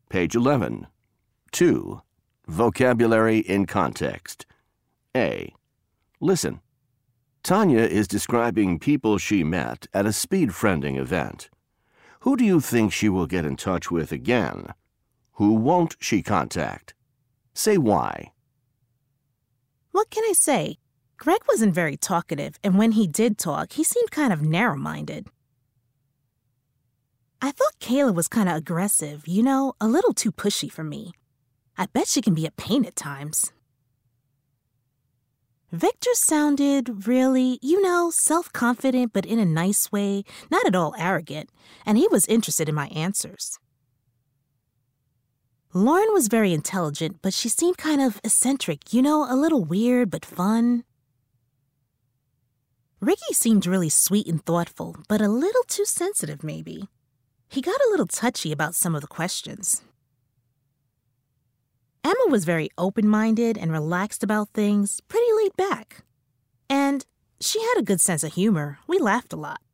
Page 11. 2. Vocabulary in context. A. Listen. Tanya is describing people she met at a speed-friending event. Who do you think she will get in touch with again? Who won't she contact? Say why. What can I say? Greg wasn't very talkative, and when he did talk, he seemed kind of narrow-minded. I thought Kayla was kind of aggressive, a little too pushy for me. I bet she can be a pain at times. Victor sounded really, self-confident but in a nice way, not at all arrogant, and he was interested in my answers. Lauren was very intelligent, but she seemed kind of eccentric, a little weird but fun. Ricky seemed really sweet and thoughtful, but a little too sensitive maybe. He got a little touchy about some of the questions. Emma was very open-minded and relaxed about things, pretty laid back. And she had a good sense of humor. We laughed a lot.